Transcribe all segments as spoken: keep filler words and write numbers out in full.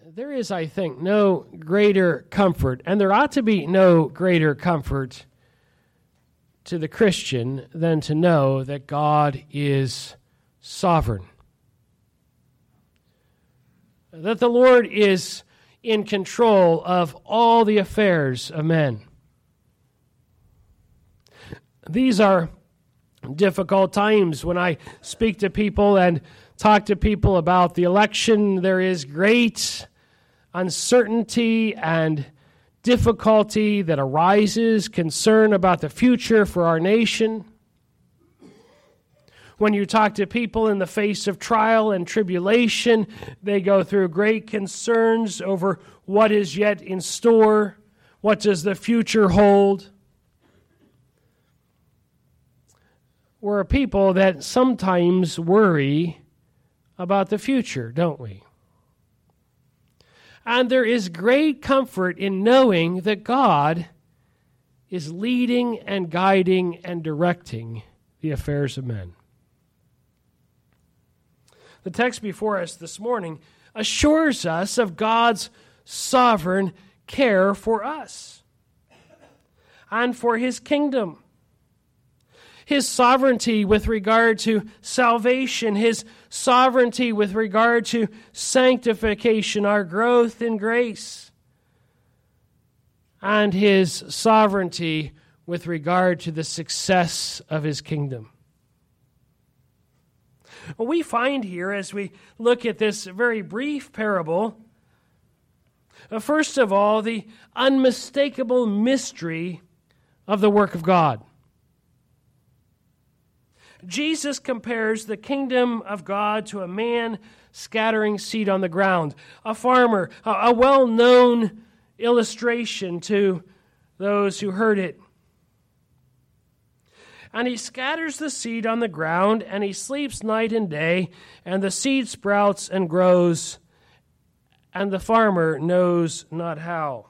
There is, I think, no greater comfort, and there ought to be no greater comfort to the Christian than to know that God is sovereign. That the Lord is in control of all the affairs of men. These are difficult times when I speak to people and talk to people about the election. There is great uncertainty and difficulty that arises, concern about the future for our nation. When you talk to people in the face of trial and tribulation, they go through great concerns over what is yet in store, what does the future hold. We're a people that sometimes worry about the future, don't we? And there is great comfort in knowing that God is leading and guiding and directing the affairs of men. The text before us this morning assures us of God's sovereign care for us and for His kingdom. His sovereignty with regard to salvation, His sovereignty with regard to sanctification, our growth in grace, and His sovereignty with regard to the success of His kingdom. What we find here as we look at this very brief parable, first of all, the unmistakable mystery of the work of God. Jesus compares the kingdom of God to a man scattering seed on the ground, a farmer, a well-known illustration to those who heard it. And he scatters the seed on the ground, and he sleeps night and day, and the seed sprouts and grows, and the farmer knows not how.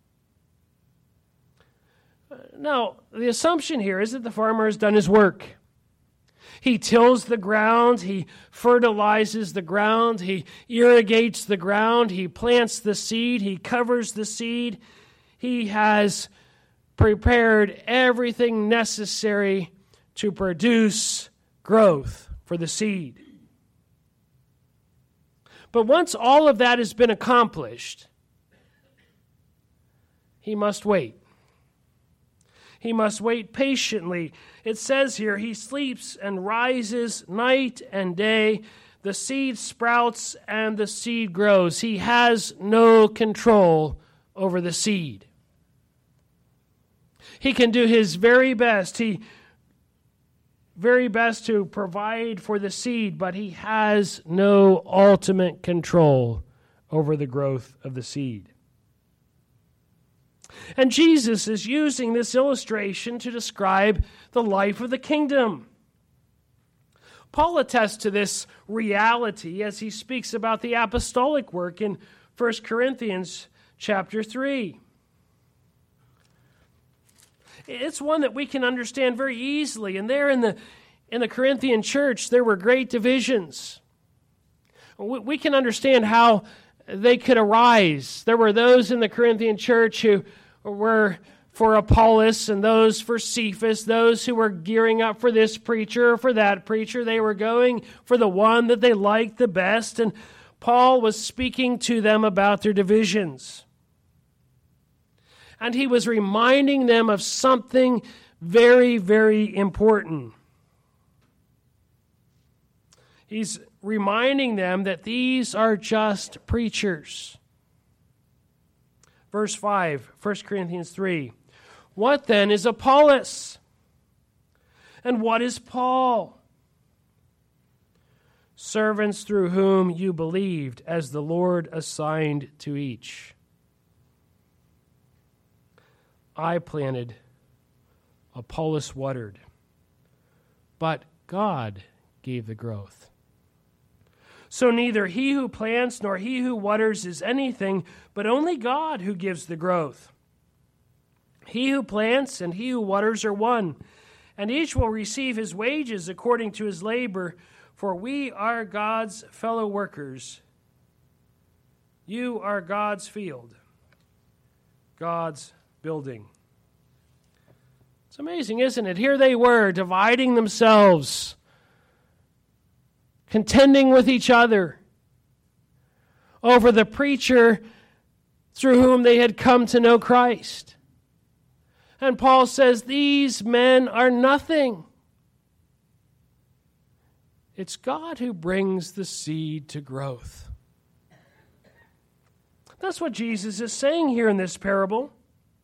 Now, the assumption here is that the farmer has done his work. He tills the ground, he fertilizes the ground, he irrigates the ground, he plants the seed, he covers the seed. He has prepared everything necessary to produce growth for the seed. But once all of that has been accomplished, he must wait. He must wait patiently. It says here, he sleeps and rises night and day. The seed sprouts and the seed grows. He has no control over the seed. He can do his very best. He very best to provide for the seed, but he has no ultimate control over the growth of the seed. And Jesus is using this illustration to describe the life of the kingdom. Paul attests to this reality as he speaks about the apostolic work in First Corinthians chapter three. It's one that we can understand very easily. And there in the in the Corinthian church, there were great divisions. We, we can understand how they could arise. There were those in the Corinthian church who were for Apollos and those for Cephas, those who were gearing up for this preacher or for that preacher. They were going for the one that they liked the best. And Paul was speaking to them about their divisions. And he was reminding them of something very, very important. He's reminding them that these are just preachers. Verse five, First Corinthians three. What then is Apollos? And what is Paul? Servants through whom you believed, as the Lord assigned to each. I planted, Apollos watered, but God gave the growth. So neither he who plants nor he who waters is anything, but only God who gives the growth. He who plants and he who waters are one, and each will receive his wages according to his labor, for we are God's fellow workers. You are God's field, God's building. It's amazing, isn't it? Here they were, dividing themselves, contending with each other over the preacher through whom they had come to know Christ. And Paul says, these men are nothing. It's God who brings the seed to growth. That's what Jesus is saying here in this parable.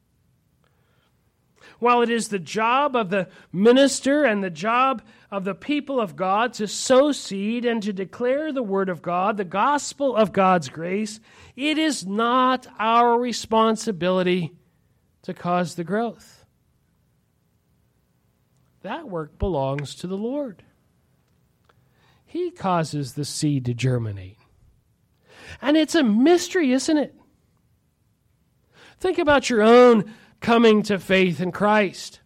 While it is the job of the minister and the job of the people of God to sow seed and to declare the word of God, the gospel of God's grace, it is not our responsibility to cause the growth. That work belongs to the Lord. He causes the seed to germinate. And it's a mystery, isn't it? Think about your own coming to faith in Christ.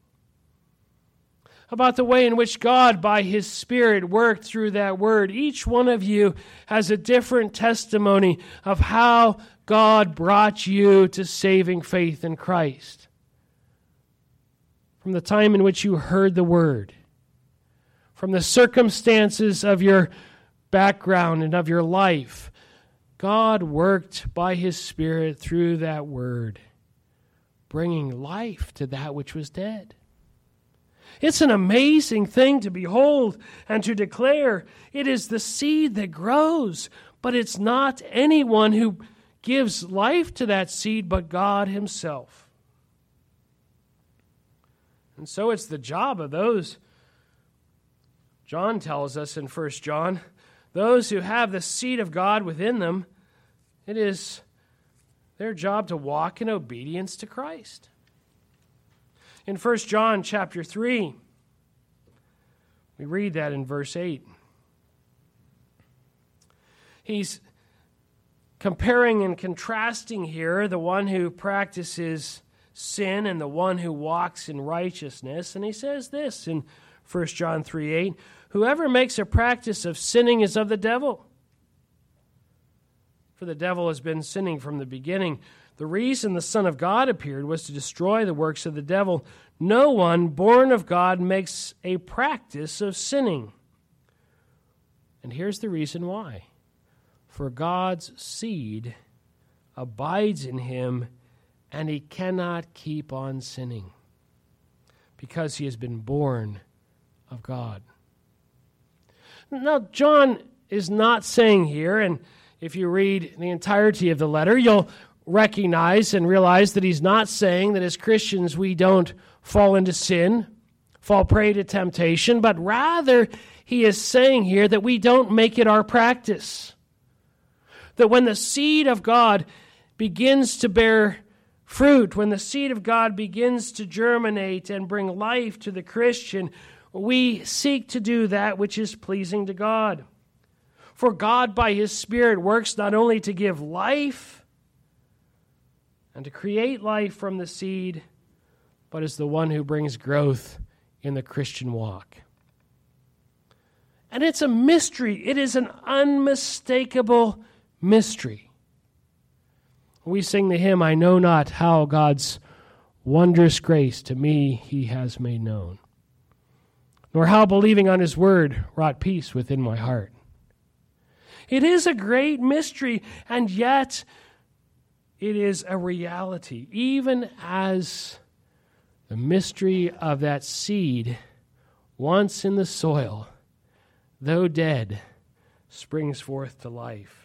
About the way in which God, by His Spirit, worked through that word. Each one of you has a different testimony of how God brought you to saving faith in Christ. From the time in which you heard the word, from the circumstances of your background and of your life, God worked by His Spirit through that word, bringing life to that which was dead. It's an amazing thing to behold and to declare. It is the seed that grows, but it's not anyone who gives life to that seed but God Himself. And so it's the job of those, John tells us in First John, those who have the seed of God within them, it is their job to walk in obedience to Christ. In First John chapter three, we read that in verse eight. He's comparing and contrasting here the one who practices sin and the one who walks in righteousness. And he says this in First John three eight, whoever makes a practice of sinning is of the devil. For the devil has been sinning from the beginning. The reason the Son of God appeared was to destroy the works of the devil. No one born of God makes a practice of sinning. And here's the reason why. For God's seed abides in him, and he cannot keep on sinning, because he has been born of God. Now, John is not saying here, and if you read the entirety of the letter, you'll recognize and realize that he's not saying that as Christians we don't fall into sin, fall prey to temptation, but rather he is saying here that we don't make it our practice. That when the seed of God begins to bear fruit, when the seed of God begins to germinate and bring life to the Christian, we seek to do that which is pleasing to God. For God, by His Spirit, works not only to give life and to create life from the seed, but is the one who brings growth in the Christian walk. And it's a mystery. It is an unmistakable mystery. We sing the hymn, I know not how God's wondrous grace to me He has made known, nor how believing on His word wrought peace within my heart. It is a great mystery, and yet it is a reality, even as the mystery of that seed, once in the soil, though dead, springs forth to life.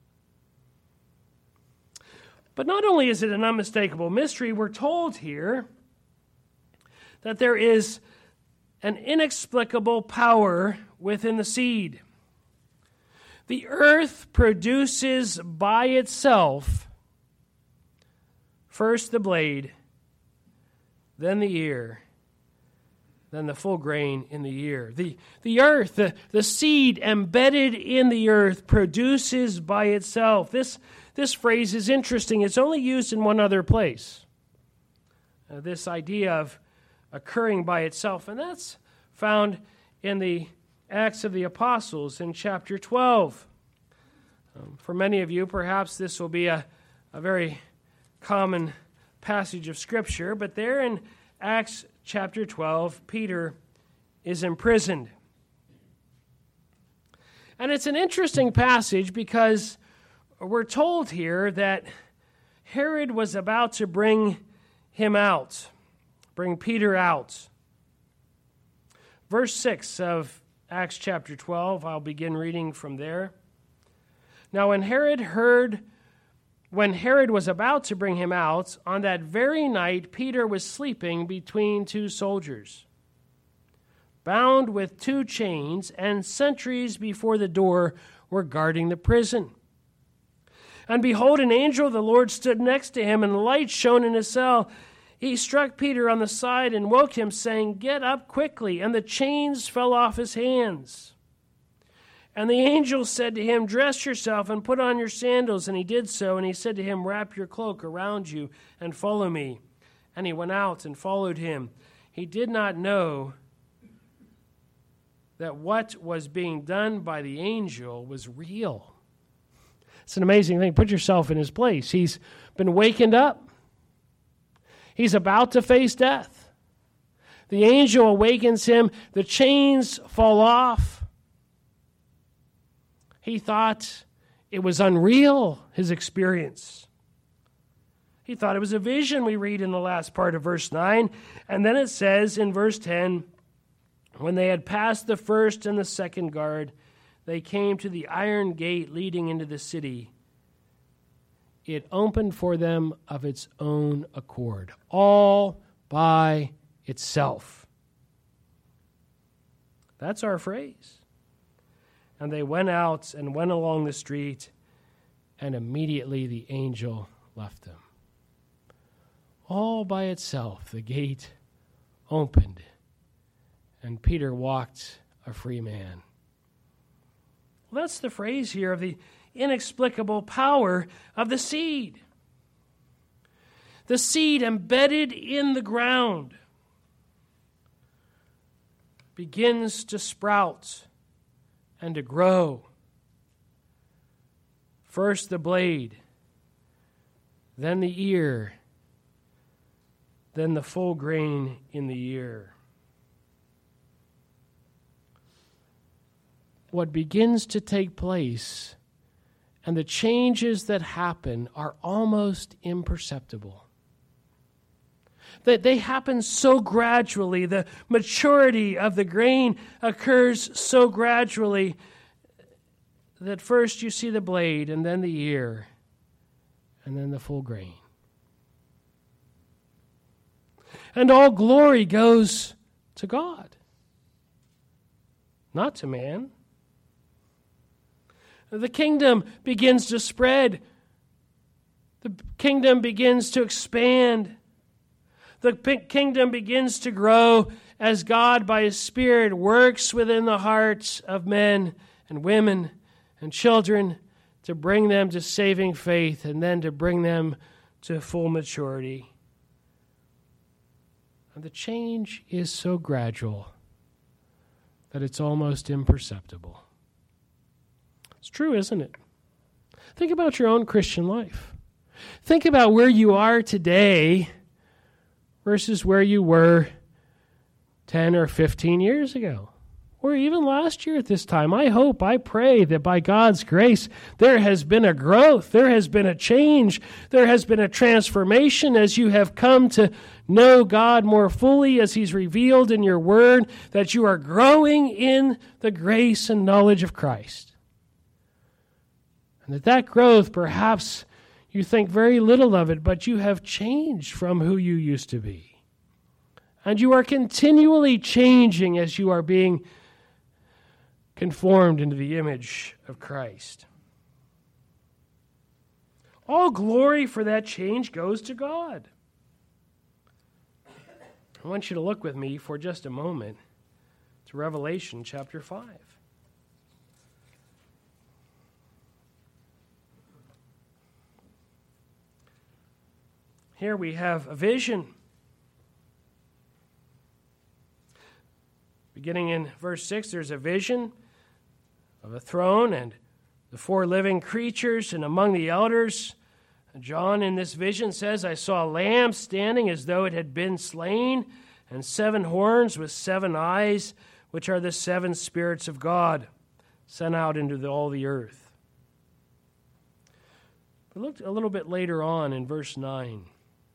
But not only is it an unmistakable mystery, we're told here that there is an inexplicable power within the seed. The earth produces by itself first the blade, then the ear, then the full grain in the ear. The, the earth, the, the seed embedded in the earth produces by itself. This, this phrase is interesting. It's only used in one other place. Uh, this idea of occurring by itself, and that's found in the Acts of the Apostles in chapter twelve. Um, for many of you, perhaps this will be a, a very common passage of Scripture, but there in Acts chapter twelve, Peter is imprisoned. And it's an interesting passage because we're told here that Herod was about to bring him out, bring Peter out. Verse six of Acts chapter twelve, I'll begin reading from there. Now when Herod heard, when Herod was about to bring him out, on that very night Peter was sleeping between two soldiers, bound with two chains, and sentries before the door were guarding the prison. And behold, an angel of the Lord stood next to him, and the light shone in his cell. He struck Peter on the side and woke him, saying, "Get up quickly." And the chains fell off his hands. And the angel said to him, "Dress yourself and put on your sandals." And he did so. And he said to him, "Wrap your cloak around you and follow me." And he went out and followed him. He did not know that what was being done by the angel was real. It's an amazing thing. Put yourself in his place. He's been wakened up. He's about to face death. The angel awakens him. The chains fall off. He thought it was unreal, his experience. He thought it was a vision, we read in the last part of verse nine. And then it says in verse ten, when they had passed the first and the second guard, they came to the iron gate leading into the city. It opened for them of its own accord, all by itself. That's our phrase. And they went out and went along the street, and immediately the angel left them. All by itself, the gate opened, and Peter walked a free man. Well, that's the phrase here of the inexplicable power of the seed. The seed embedded in the ground begins to sprout and to grow. First the blade, then the ear, then the full grain in the ear. What begins to take place and the changes that happen are almost imperceptible. That they happen so gradually. The maturity of the grain occurs so gradually that first you see the blade and then the ear and then the full grain. And all glory goes to God, not to man. The kingdom begins to spread. The kingdom begins to expand. The kingdom begins to grow as God, by His Spirit, works within the hearts of men and women and children to bring them to saving faith and then to bring them to full maturity. And the change is so gradual that it's almost imperceptible. It's true, isn't it? Think about your own Christian life. Think about where you are today versus where you were ten or fifteen years ago, or even last year at this time. I hope, I pray that by God's grace, there has been a growth, there has been a change, there has been a transformation as you have come to know God more fully as He's revealed in your Word, that you are growing in the grace and knowledge of Christ. And that that growth, perhaps you think very little of it, but you have changed from who you used to be. And you are continually changing as you are being conformed into the image of Christ. All glory for that change goes to God. I want you to look with me for just a moment to Revelation chapter five. Here we have a vision. Beginning in verse six, there's a vision of a throne and the four living creatures, and among the elders, John in this vision says, I saw a lamb standing as though it had been slain, and seven horns with seven eyes, which are the seven spirits of God, sent out into the, all the earth. We looked a little bit later on in verse nine.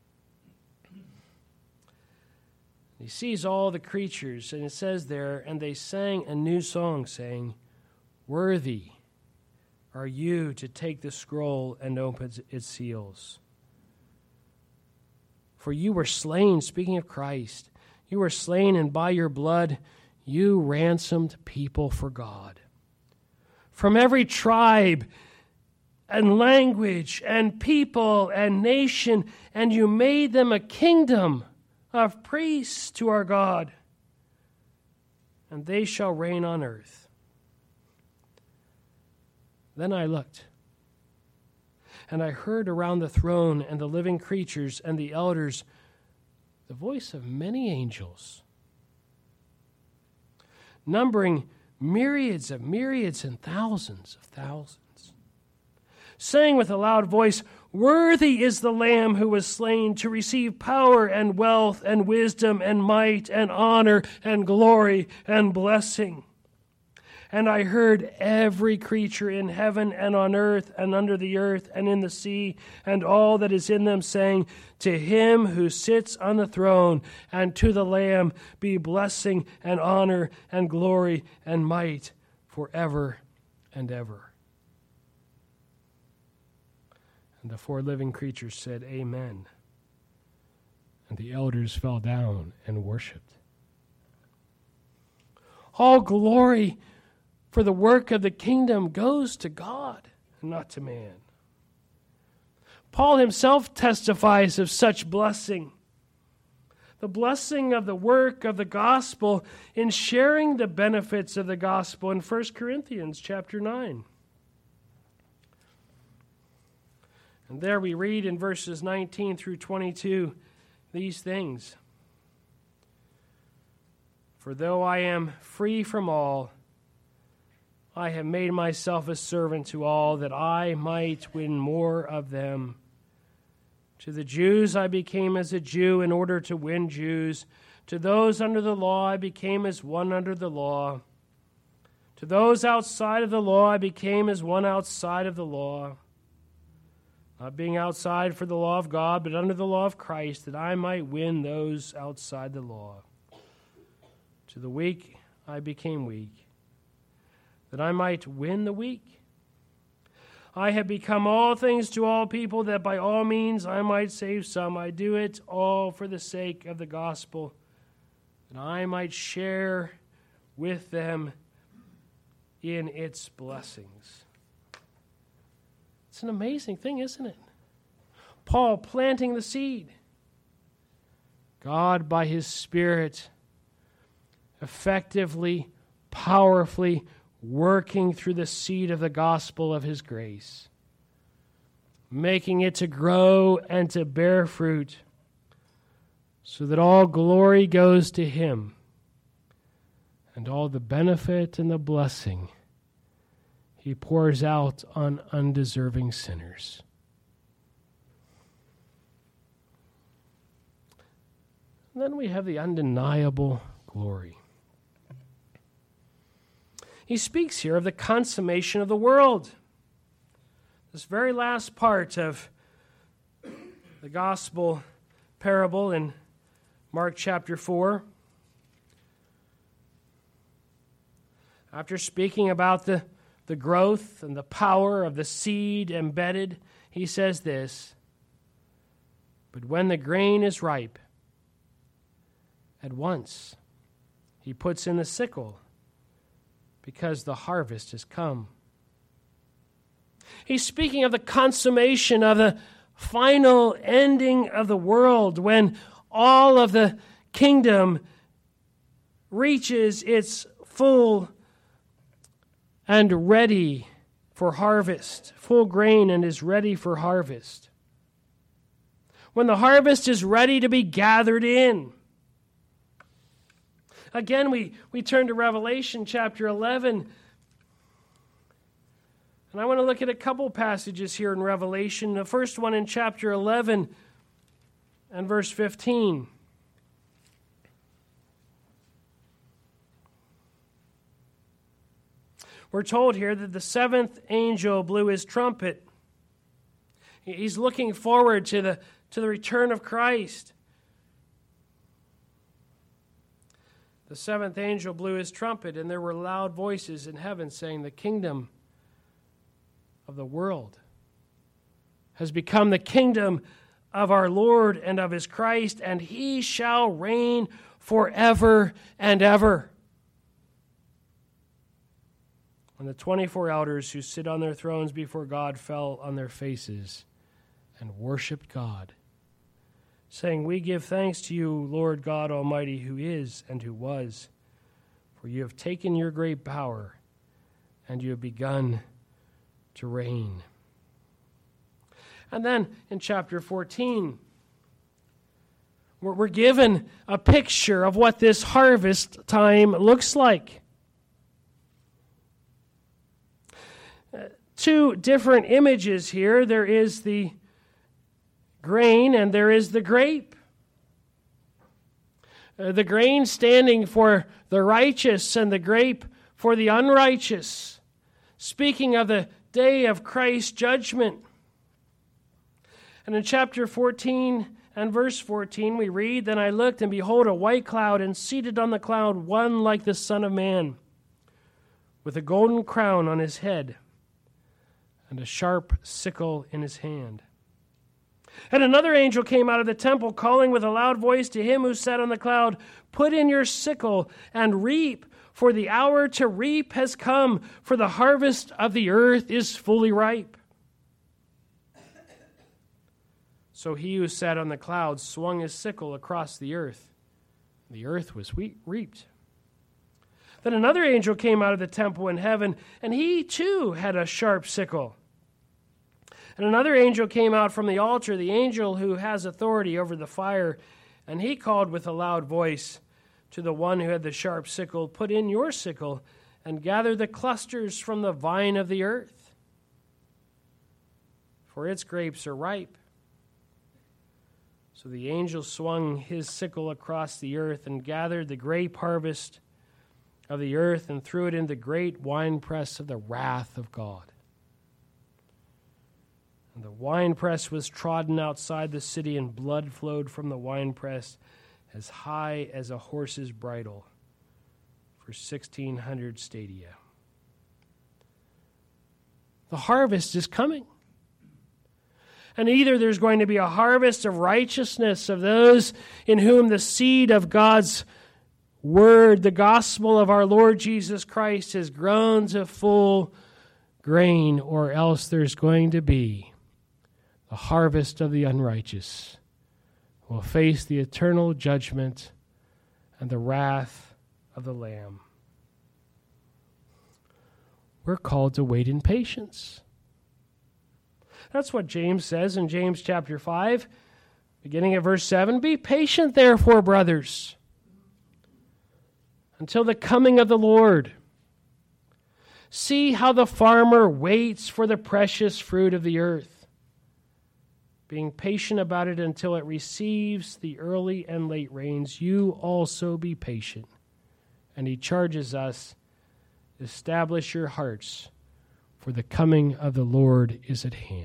He sees all the creatures, and it says there, and they sang a new song, saying, Worthy are you to take the scroll and open its seals. For you were slain, speaking of Christ, you were slain, and by your blood you ransomed people for God. From every tribe and language and people and nation, and you made them a kingdom of priests to our God, and they shall reign on earth. Then I looked, and I heard around the throne and the living creatures and the elders the voice of many angels, numbering myriads of myriads and thousands of thousands, saying with a loud voice, Worthy is the Lamb who was slain to receive power and wealth and wisdom and might and honor and glory and blessing. And I heard every creature in heaven and on earth and under the earth and in the sea and all that is in them saying, To him who sits on the throne and to the Lamb be blessing and honor and glory and might forever and ever. And the four living creatures said, Amen. And the elders fell down and worshipped. All glory for the work of the kingdom goes to God, and not to man. Paul himself testifies of such blessing. The blessing of the work of the gospel in sharing the benefits of the gospel in First Corinthians chapter nine. And there we read in verses nineteen through twenty-two these things. For though I am free from all, I have made myself a servant to all, that I might win more of them. To the Jews I became as a Jew in order to win Jews. To those under the law I became as one under the law. To those outside of the law I became as one outside of the law. Not being outside for the law of God, but under the law of Christ, that I might win those outside the law. To the weak I became weak, that I might win the weak. I have become all things to all people, that by all means I might save some. I do it all for the sake of the gospel, that I might share with them in its blessings. It's an amazing thing, isn't it? Paul planting the seed. God, by his Spirit, effectively, powerfully working through the seed of the gospel of his grace, making it to grow and to bear fruit, so that all glory goes to him, and all the benefit and the blessing he pours out on undeserving sinners. And then we have the undeniable glory. He speaks here of the consummation of the world. This very last part of the gospel parable in Mark chapter four. After speaking about the, the growth and the power of the seed embedded, he says this, But when the grain is ripe, at once he puts in the sickle, because the harvest has come. He's speaking of the consummation of the final ending of the world, when all of the kingdom reaches its full and ready for harvest, full grain and is ready for harvest. When the harvest is ready to be gathered in. Again, we, we turn to Revelation chapter eleven. And I want to look at a couple passages here in Revelation. The first one in chapter eleven and verse fifteen. We're told here that the seventh angel blew his trumpet. He's looking forward to the, to the return of Christ. The seventh angel blew his trumpet, and there were loud voices in heaven saying, "The kingdom of the world has become the kingdom of our Lord and of his Christ, and he shall reign forever and ever." And the twenty-four elders who sit on their thrones before God fell on their faces and worshiped God, saying, "We give thanks to you, Lord God Almighty, who is and who was, for you have taken your great power and you have begun to reign." And then in chapter fourteen, we're given a picture of what this harvest time looks like. Uh, two different images here. There is the grain and there is the grape. Uh, the grain standing for the righteous and the grape for the unrighteous, speaking of the day of Christ's judgment. And in chapter fourteen and verse fourteen we read, "Then I looked, and behold, a white cloud, and seated on the cloud one like the Son of Man, with a golden crown on his head, and a sharp sickle in his hand. And another angel came out of the temple, calling with a loud voice to him who sat on the cloud, 'Put in your sickle and reap, for the hour to reap has come, for the harvest of the earth is fully ripe.' So he who sat on the cloud swung his sickle across the earth. The earth was reaped. Then another angel came out of the temple in heaven, and he too had a sharp sickle. And another angel came out from the altar, the angel who has authority over the fire, and he called with a loud voice to the one who had the sharp sickle, 'Put in your sickle and gather the clusters from the vine of the earth, for its grapes are ripe.' So the angel swung his sickle across the earth and gathered the grape harvest of the earth and threw it in the great winepress of the wrath of God. And the winepress was trodden outside the city, and blood flowed from the winepress as high as a horse's bridle for sixteen hundred stadia." The harvest is coming. And either there's going to be a harvest of righteousness of those in whom the seed of God's word, the gospel of our Lord Jesus Christ, has grown to full grain, or else there's going to be the harvest of the unrighteous, who will face the eternal judgment and the wrath of the Lamb. We're called to wait in patience. That's what James says in James chapter five, beginning at verse seven. "Be patient, therefore, brothers, until the coming of the Lord. See how the farmer waits for the precious fruit of the earth, being patient about it until it receives the early and late rains. You also be patient." And he charges us, "Establish your hearts, for the coming of the Lord is at hand."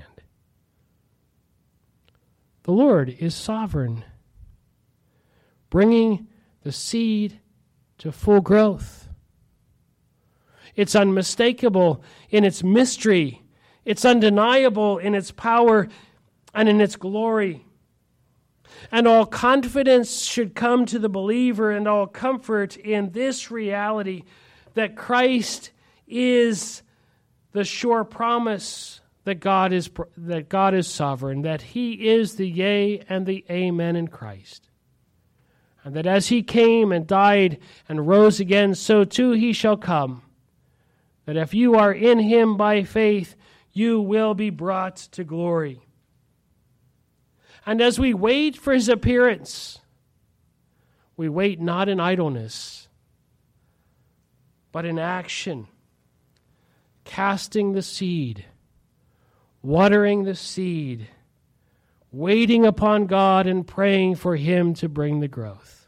The Lord is sovereign, bringing the seed to full growth. It's unmistakable in its mystery. It's undeniable in its power and in its glory. And all confidence should come to the believer, and all comfort in this reality that Christ is the sure promise that God is that God is sovereign, that he is the yea and the amen in Christ. And that as he came and died and rose again, so too he shall come. That if you are in him by faith, you will be brought to glory. And as we wait for his appearance, we wait not in idleness, but in action, casting the seed, watering the seed, waiting upon God and praying for Him to bring the growth.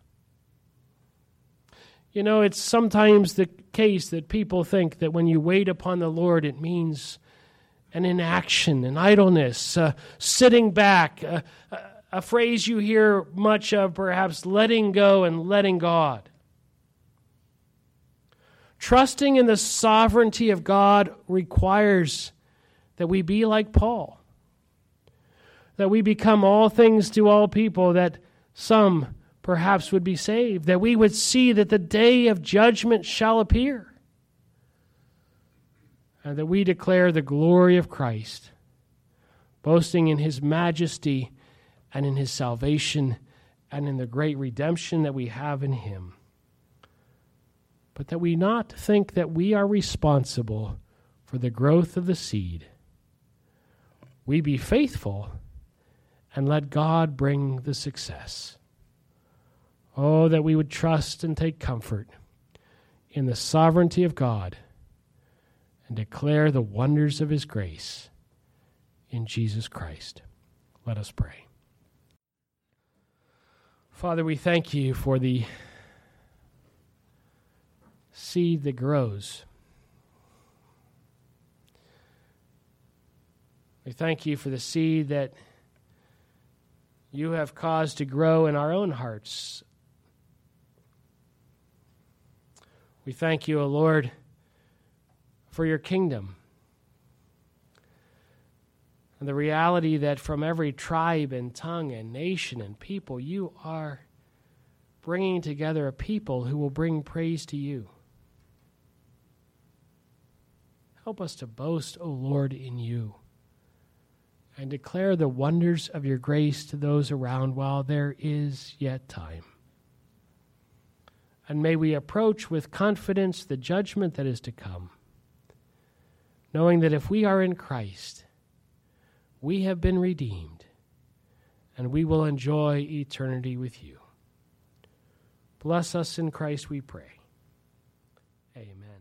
You know, it's sometimes the case that people think that when you wait upon the Lord, it means an inaction, an idleness, uh, sitting back, uh, a, a phrase you hear much of, perhaps, letting go and letting God. Trusting in the sovereignty of God requires that we be like Paul, that we become all things to all people, that some perhaps would be saved, that we would see that the day of judgment shall appear, and that we declare the glory of Christ, boasting in His majesty and in His salvation and in the great redemption that we have in Him. But that we not think that we are responsible for the growth of the seed. We be faithful and let God bring the success. Oh, that we would trust and take comfort in the sovereignty of God and declare the wonders of His grace in Jesus Christ. Let us pray. Father, we thank You for the seed that grows. We thank You for the seed that You have caused to grow in our own hearts. We thank You, O Lord, for Your kingdom and the reality that from every tribe and tongue and nation and people, You are bringing together a people who will bring praise to You. Help us to boast, O Lord, in You and declare the wonders of Your grace to those around while there is yet time. And may we approach with confidence the judgment that is to come, knowing that if we are in Christ, we have been redeemed, and we will enjoy eternity with You. Bless us in Christ, we pray. Amen.